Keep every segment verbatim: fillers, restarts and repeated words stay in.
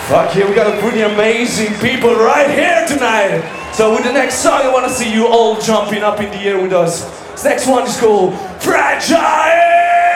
Okay, we got a pretty amazing people right here tonight. So with the next song, I want to see you all jumping up in the air with us. This next one is called Fragile!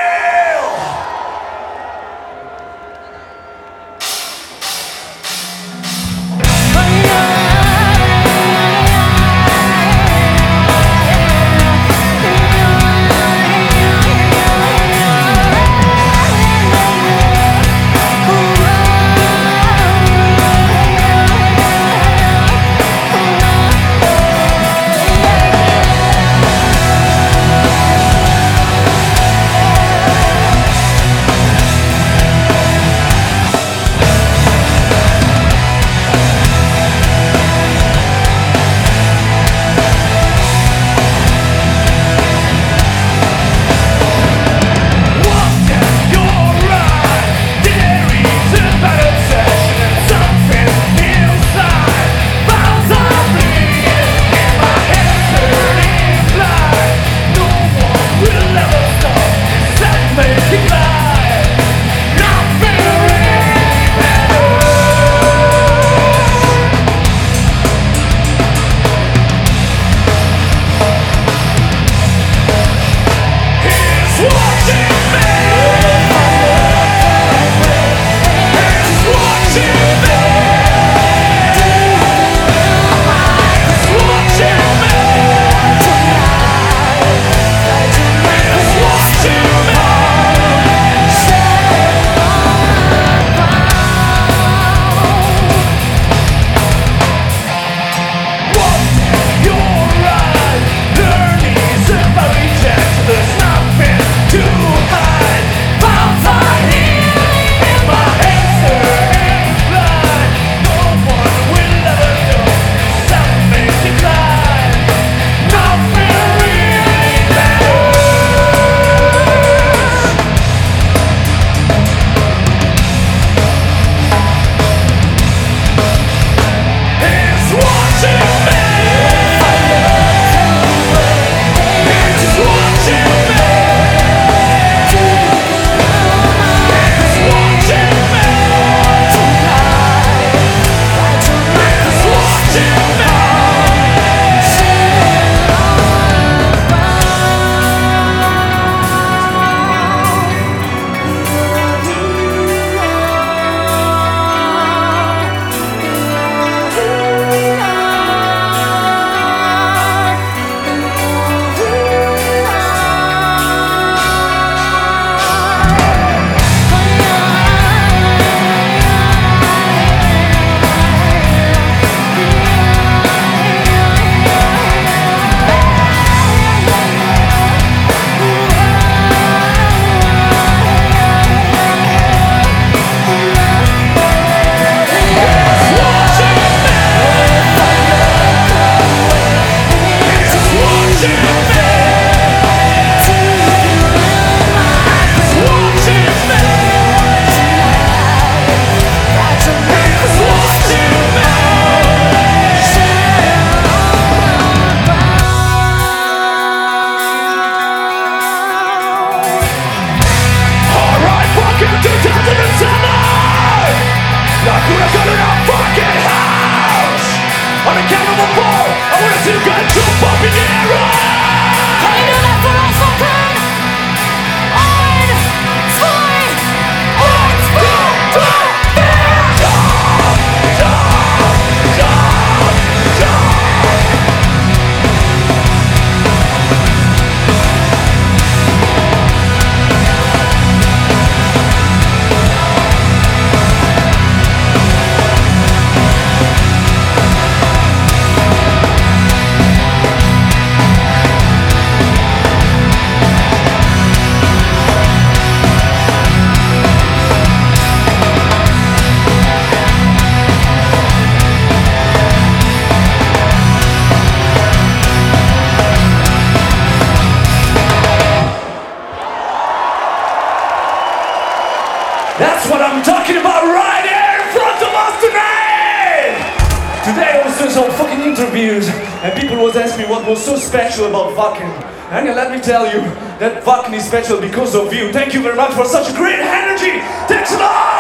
That's what I'm talking about right here in front of us tonight! Today I was doing some fucking interviews and people was asking me what was so special about fucking. And let me tell you, that fucking is special because of you. Thank you very much for such great energy! Thanks a lot!